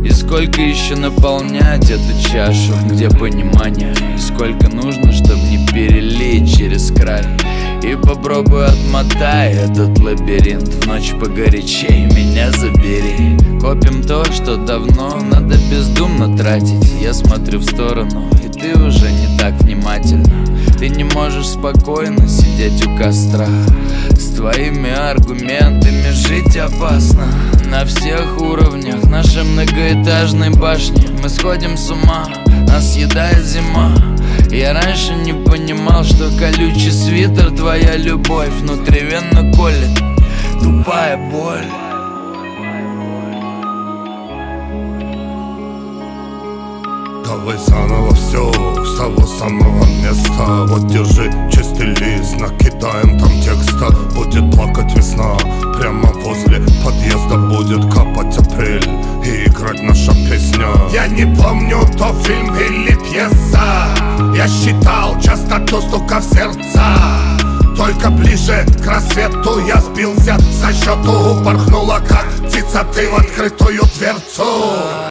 И сколько еще наполнять эту чашу, где понимание, и сколько нужно, чтобы не перелить через край. И попробуй отмотай этот лабиринт, в ночь погорячей меня забери. Копим то, что давно надо бездумно тратить. Я смотрю в сторону, и ты уже не так внимательна. Ты не можешь спокойно сидеть у костра. С твоими аргументами жить опасно. На всех уровнях нашей многоэтажной башни мы сходим с ума, нас съедает зима. Я раньше не понимал, что колючий свитер твоя любовь внутривенно колет тупая боль. Давай заново все, с того самого места. Вот держи чистый лист, накидаем там текста. Будет плакать весна, прямо возле подъезда будет капать апрель и играть наша песня. Я не помню, то фильм или пьеса. Я считал частоту стука в сердца. Только ближе к рассвету я сбился со счету. Упорхнула как птица ты в открытую дверцу.